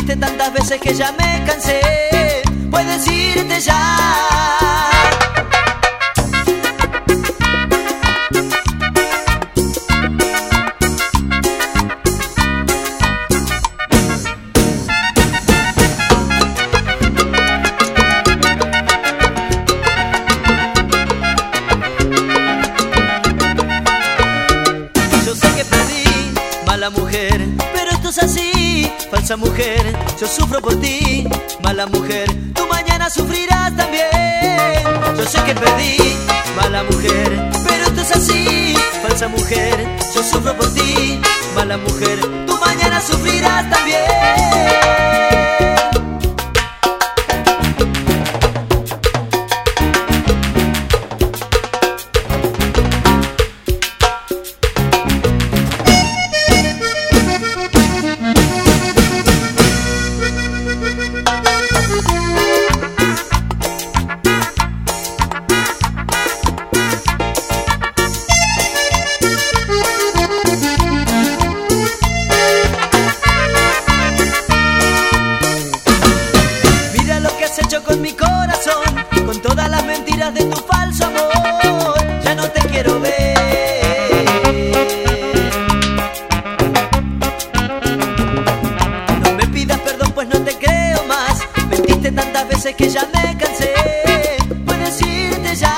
Mentiste tantas veces que ya me cansé. Puedes irte ya. Mala mujer, pero esto es así. Falsa mujer, yo sufro por ti. Mala mujer, tú mañana sufrirás también. Yo sé que perdí. Mala mujer, pero esto es así. Falsa mujer, yo sufro por ti. Mala mujer, tú mañana sufrirás también. Hecho con mi corazón, con todas las mentiras de tu falso amor. Ya no te quiero ver. No me pidas perdón, pues no te creo más. Mentiste tantas veces que ya me cansé. Puedes irte ya.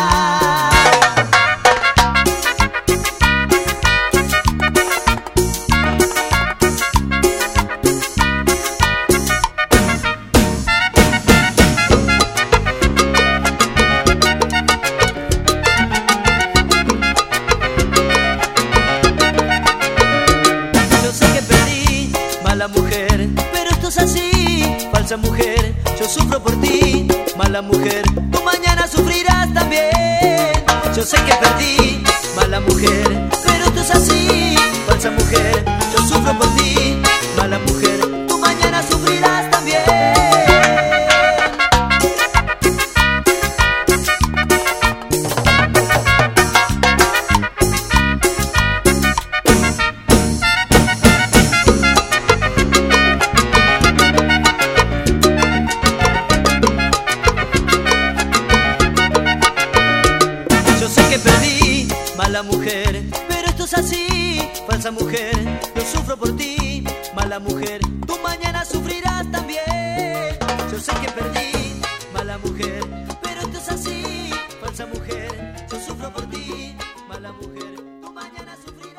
Mala mujer, pero esto es así. Falsa mujer, yo sufro por ti. Mala mujer, tú mañana sufrirás también. Yo sé que perdí. Mala mujer, pero esto es así. Falsa mujer, yo sufro por ti. Mala mujer, tú mañana sufrirás también. Mala mujer, pero esto es así. Falsa mujer, yo sufro por ti. Mala mujer, tú mañana sufrirás también. Yo sé que perdí. Mala mujer, pero esto es así. Falsa mujer, yo sufro por ti. Mala mujer, tú mañana sufrirás.